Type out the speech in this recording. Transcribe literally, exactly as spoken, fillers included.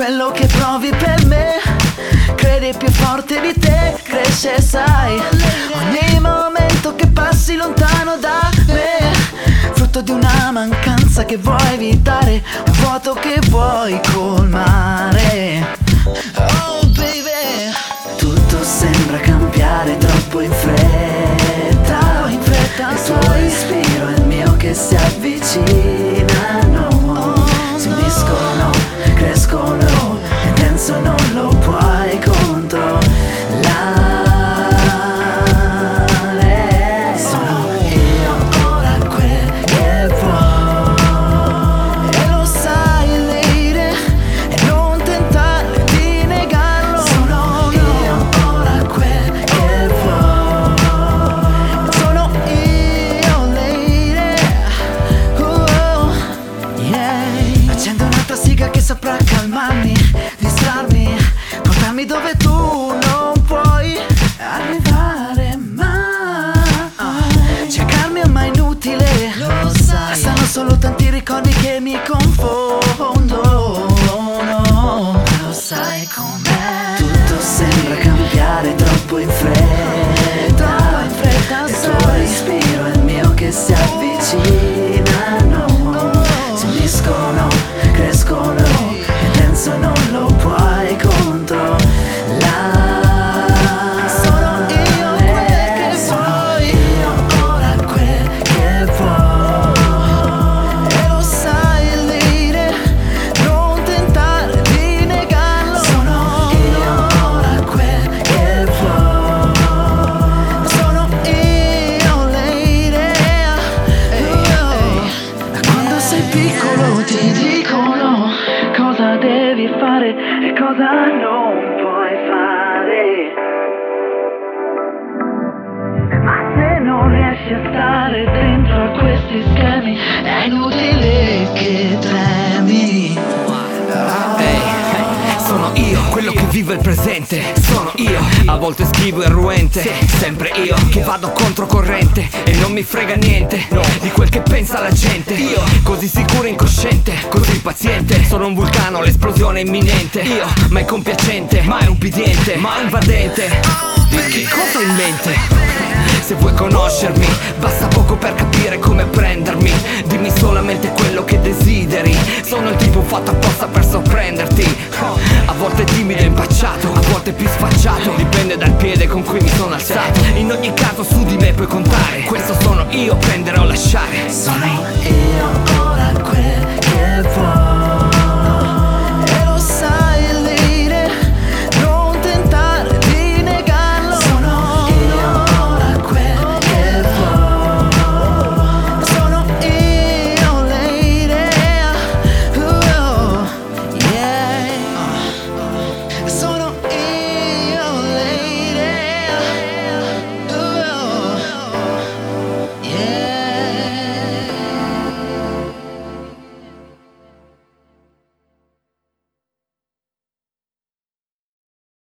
quello che provi per me. Credi più forte di te, cresce sai. Ogni momento che passi lontano da me, frutto di una mancanza che vuoi evitare, un vuoto che vuoi colmare. Oh baby, tutto sembra cambiare troppo in fretta, in fretta. Il tuo respiro è il mio che si avvicinano, si uniscono, crescono, e penso non lo puoi controllare. Sono io ora quel che vuoi, e lo sai lady, e non tentare di negarlo. Sono io ora quel che vuoi, sono io lady. Oh, yeah. Accendo un'altra siga che saprà calmarmi, distrarmi, portarmi dove tu non puoi arrivare mai. Cercarmi è mai inutile, lo sai. Stanno solo tanti ricordi che mi confondono. Lo sai com'è, tutto sembra cambiare troppo in fretta, in fretta. Il tuo respiro è il mio che si avvicinano, si uniscono, crescono, e penso non lo puoi controllare. Sono io quel che vuoi, io ora quel che vuoi, e lo sai lady, non tentare di negarlo. Sono io ora quel che vuoi, sono io lady. Da quando sei piccolo ti dicono cosa devi fare e cosa non puoi fare, ma se non riesci a stare dentro a questi schemi è inutile che tremi. Ehi, sono io, quello che vive il presente. Sono io, a volte schivo e ruente. Sempre io, che vado controcorrente e non mi frega niente di quel che pensa la gente. Io, così sicuro e incosciente, così paziente. Sono un vulcano, l'esplosione è imminente. Io, mai compiacente, mai ubbidiente, mai invadente. Che cosa ho in mente? Se vuoi conoscermi, basta poco per capire come prendermi. Dimmi solamente quello che desideri. Sono il tipo fatto apposta per sorprenderti. A volte timido e impacciato, a volte più sfacciato, dipende dal piede con cui mi sono alzato. In ogni caso su di me puoi contare. Questo sono io, prendere o lasciare. Sono io ora quel